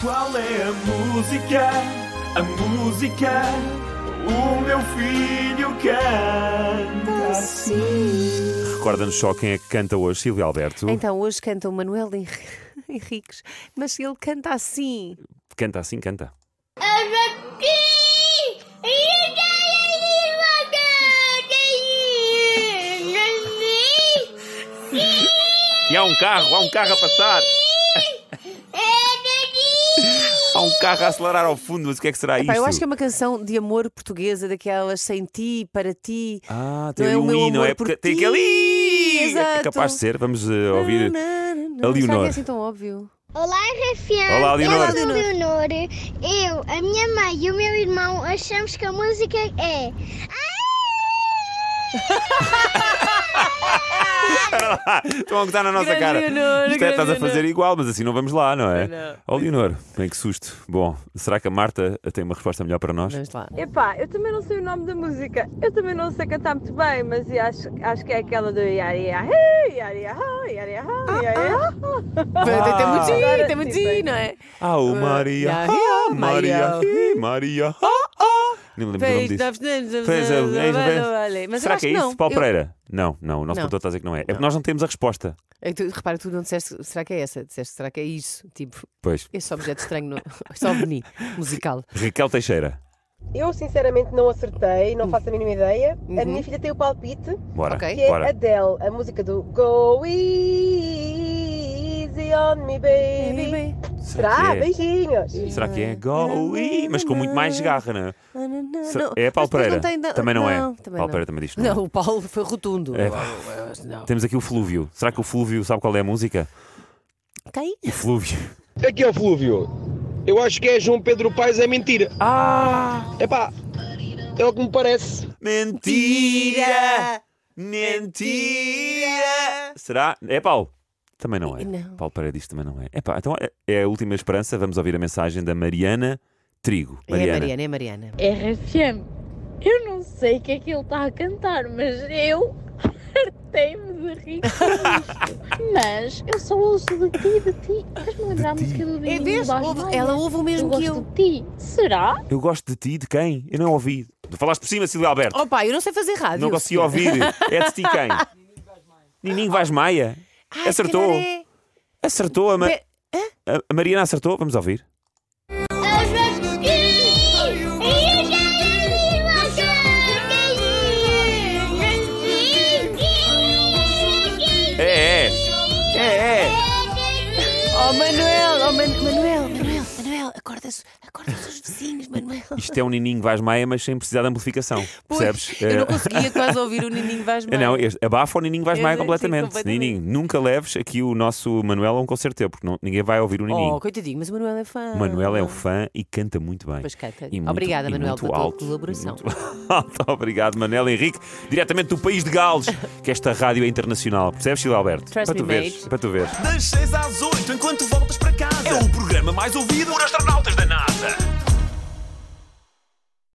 Qual é a música? A música? O meu filho canta assim. Recorda-nos só quem é que canta hoje, Silvia Alberto. Então, hoje canta o Manuel Henriques, mas ele canta assim. Canta assim, canta. E há um carro a passar. Há um carro a acelerar ao fundo, mas o que é que será isto? Eu acho que é uma canção de amor portuguesa, daquelas sem ti, para ti. Tem ali um i, não é? Porque tem aquele i! Exato. É capaz de ser, vamos ouvir a Leonor. Será que é assim tão óbvio? Olá, RFM. Olá, Leonor. Eu sou a Leonor. Eu, a minha mãe e o meu irmão achamos que a música é... Estão a gozar na nossa Grande cara. Leonor, Isto grande estás a fazer Leonor. igual, mas assim não vamos lá, não é? Não. Ó Leonor, bem que susto. Bom, será que a Marta tem uma resposta melhor para nós? Vamos lá. Epá, eu também não sei o nome da música, eu também não sei cantar muito bem, mas acho que é aquela do Yari Yari Yari Yari Yari Yari. Tem muito sim, Agora, tem muito sim, sim, não é? Oh, Maria, Maria, Maria. Nem me lembro do nome disso. Mas Será eu acho que é não. isso? Paulo Pereira? Não, o nosso Não. produtor está a dizer que não é. É porque nós não temos a resposta. Repara, tu não disseste, será que é essa? Disseste, será que é isso? Tipo, Pois. esse objeto estranho, esse ovni musical. Raquel Teixeira. Eu sinceramente não acertei, não faço a mínima ideia. A minha filha tem o palpite, Bora, Ok. que é bora. Adele, a música do Go Easy on Me Baby. Será? que é? Beijinhos. Será que é Go E? Mas com muito mais garra, não é? É Paulo Mas depois Pereira? não tem Também não é. também Paulo não. Pereira também diz que não. Não, o Paulo foi rotundo. É. Não. Temos aqui o Flúvio. Será que o Flúvio sabe qual é a música? Quem? O Flúvio. Aqui é o Flúvio. Eu acho que é João Pedro Paes, é mentira. Epá, é o que me parece. Mentira! Será? É Paulo? Também não é. Não. Paulo Pereira diz que também não é. Epá, então é a última esperança. Vamos ouvir a mensagem da Mariana Trigo. É a Mariana. RFM, eu não sei o que é que ele está a cantar, mas eu fartei-me de rir com isto. Mas eu só ouço de ti. Estás-me a lembrar a música do Dino Vês? Ela ouve o mesmo que eu. gosto de ti. Será? Eu gosto de ti, de quem? Eu não ouvi. Falaste por cima, Silvia Alberto. Opa, eu não sei fazer rádio. Não consegui ouvir. É de ti quem? Nininho Vaz Maia. Ai, Acertou. se calhar é. Acertou. A Mariana acertou. Vamos ouvir. É. Oh, Manuel, acorda-se os vizinhos, Manuel. Isto é um Nininho Vaz Maia, mas sem precisar de amplificação. Percebes? Eu não conseguia quase ouvir o Nininho Vaz Maia. Não, abafa o Nininho Vaz Maia Sim, completamente. completamente. Nininho, nunca leves aqui o nosso Manuel a um concerto teu, porque ninguém vai ouvir o Nininho. Oh, coitadinho, mas o Manuel é fã. O Manuel é um fã e canta muito bem. Pois canta. E muito- Obrigada, e Manuel, muito pela tua alto, colaboração. muito alto. Obrigado, Manel Henrique, diretamente do país de Gales, que esta rádio é internacional. Percebes, Silvio Alberto? Trust Para tu me, veres. mate. Para tu veres. Das 6 às 8, enquanto voltas para casa. É o programa mais ouvido por astronautas da NASA.